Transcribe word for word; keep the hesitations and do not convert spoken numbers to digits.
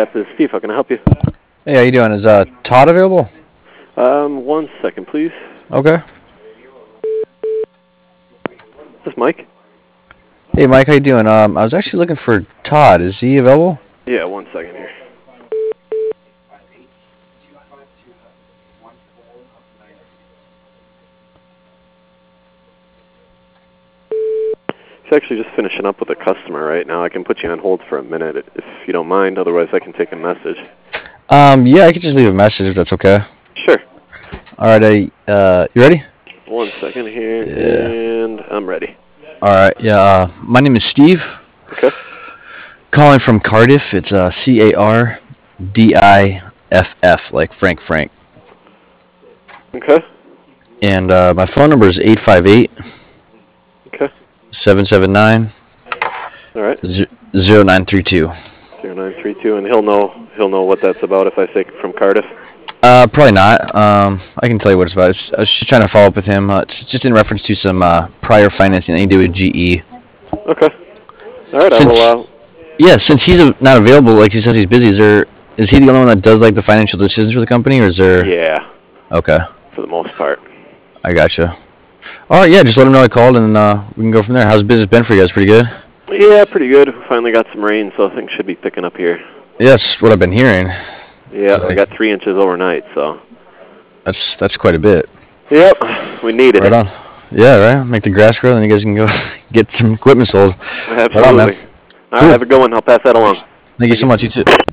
Captain Steve, how can I help you? Hey, how you doing? Is uh, Todd available? Um, one second, please. Okay. Is this Mike? Hey, Mike, how you doing? Um, I was actually looking for Todd. Is he available? Yeah, one second here. He's actually just finishing up with a customer right now. I can put you on hold for a minute if you don't mind. Otherwise, I can take a message. Um, yeah, I could just leave a message if that's okay. Sure. All right, I, uh, you ready? One second here, Yeah. and I'm ready. All right, yeah. Uh, my name is Steve. Okay. Calling from Cardiff. It's uh, C A R D I F F, like Frank Frank. Okay. And uh, my phone number is eight five eight, Okay. seven seven nine, All right. zero nine three two. Zero nine three two, and he'll know he'll know what that's about if I say from Cardiff. Uh, probably not. Um, I can tell you what it's about. It's, I was just trying to follow up with him. Uh, it's just in reference to some uh, prior financing that he did with G E. Okay. All right. Since, I will. Uh, yeah, since he's a, not available, like he says he's busy. Is there? Is he the only one that does like the financial decisions for the company, or is there? yeah. Okay. For the most part. I gotcha. All right. Yeah, just let him know I called, and uh, we can go from there. How's business been for you guys? Pretty good. Yeah, pretty good. We finally got some rain, so things should be picking up here. Yeah, that's what I've been hearing. Yeah, like, I got three inches overnight, so. That's that's quite a bit. Yep, we needed right it. on. Yeah, right. Make the grass grow, then you guys can go get some equipment sold. Absolutely. Right on, man. All right, Cool. have a good one. I'll pass that along. Thank you so much. You too.